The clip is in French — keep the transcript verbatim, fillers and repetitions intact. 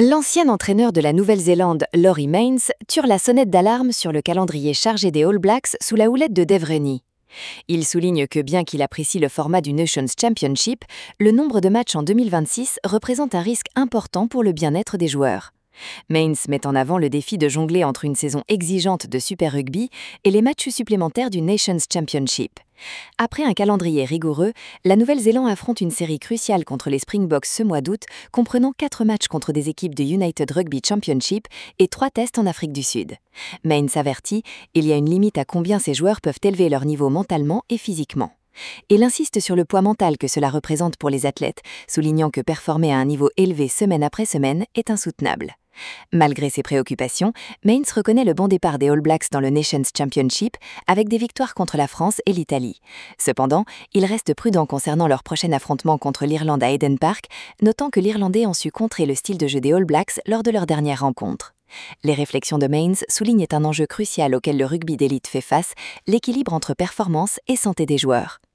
L'ancien entraîneur de la Nouvelle-Zélande, Laurie Mains, tire la sonnette d'alarme sur le calendrier chargé des All Blacks sous la houlette de Dave Rennie. Il souligne que bien qu'il apprécie le format du Nations Championship, le nombre de matchs en deux mille vingt-six représente un risque important pour le bien-être des joueurs. Mains met en avant le défi de jongler entre une saison exigeante de Super Rugby et les matchs supplémentaires du Nations Championship. Après un calendrier rigoureux, la Nouvelle-Zélande affronte une série cruciale contre les Springboks ce mois d'août, comprenant quatre matchs contre des équipes de United Rugby Championship et trois tests en Afrique du Sud. Mains avertit, il y a une limite à combien ces joueurs peuvent élever leur niveau mentalement et physiquement. Il insiste sur le poids mental que cela représente pour les athlètes, soulignant que performer à un niveau élevé semaine après semaine est insoutenable. Malgré ses préoccupations, Mains reconnaît le bon départ des All Blacks dans le Nations Championship avec des victoires contre la France et l'Italie. Cependant, il reste prudent concernant leur prochain affrontement contre l'Irlande à Eden Park, notant que l'Irlandais ont su contrer le style de jeu des All Blacks lors de leur dernière rencontre. Les réflexions de Mains soulignent un enjeu crucial auquel le rugby d'élite fait face, l'équilibre entre performance et santé des joueurs.